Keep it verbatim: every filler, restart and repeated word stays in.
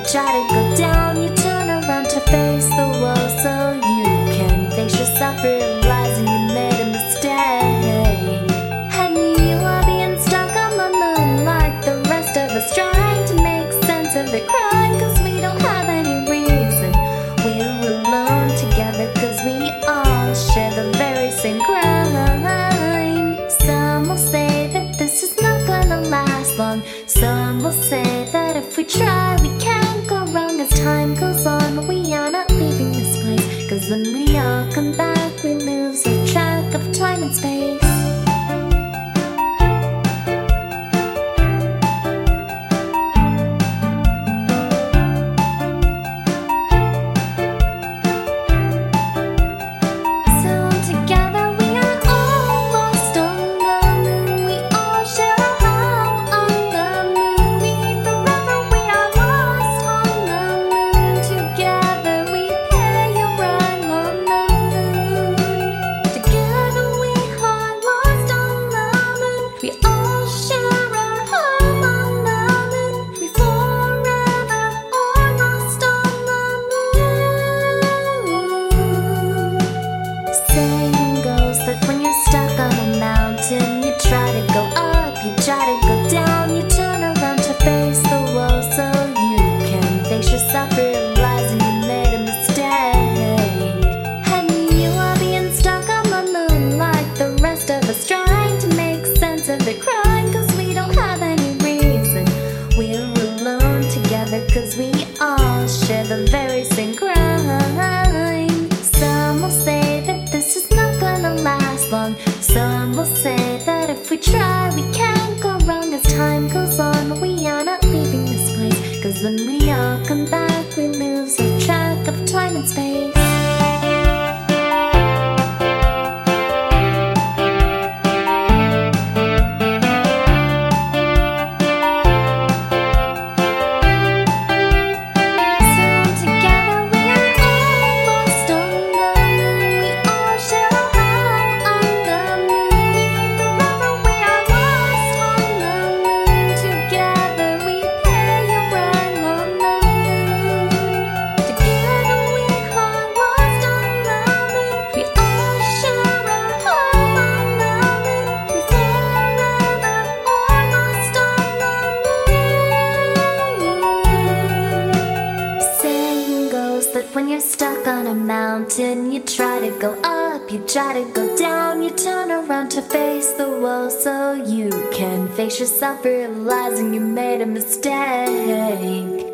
try to go down, you turn around to face the wall so you can face yourself, realizing you made a mistake. And you are being stuck on the moon like the rest of us, trying to make sense of the crime, cause we don't have any reason. We're alone together cause we all share the very same crime. Some will say that this is not gonna last long. Some will say that if we try we can't go wrong. As time goes on we are not leaving this place, cause when we all come back we lose our track of time and space. You try to go up, you try to go down, you turn around to face the wall so you can face yourself, realizing you made a mistake. And you are being stuck on the moon like the rest of us, trying to make sense of the crime, cause we don't have any reason. We're alone together cause we all share the very same crime. Some will say that this is not gonna last long. Some will say that if we try we can't go wrong. As time goes on we are not leaving this place, cause when we all come back we lose our track of time and space. When you're stuck on a mountain, you try to go up, you try to go down, you turn around to face the wall so you can face yourself, realizing you made a mistake.